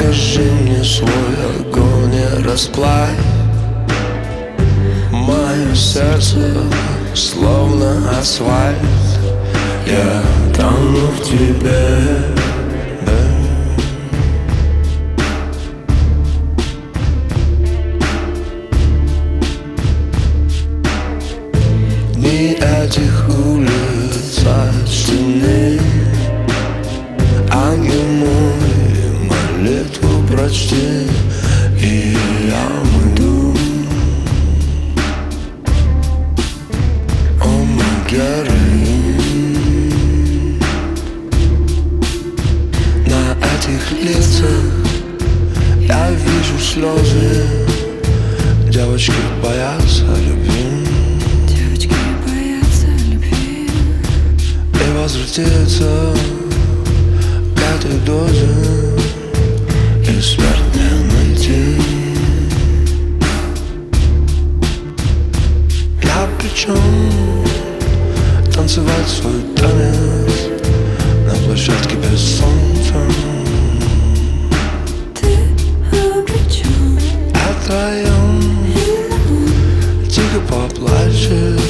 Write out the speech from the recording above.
Покажи мне свой огонь и расплавь мое сердце, словно асфальт. Я тону в тебе, дни этих улиц от стены. Ангел мой, молитву прочти, и я уйду. О, мой героин, на этих лицах я вижу слезы. Девочки боятся любви, девочки боятся любви, и возвратиться к этой дозе и смерть не найти. Я причем танцевать свой танец на площадке без солнца. ты обречен. О твоем тихо поплачет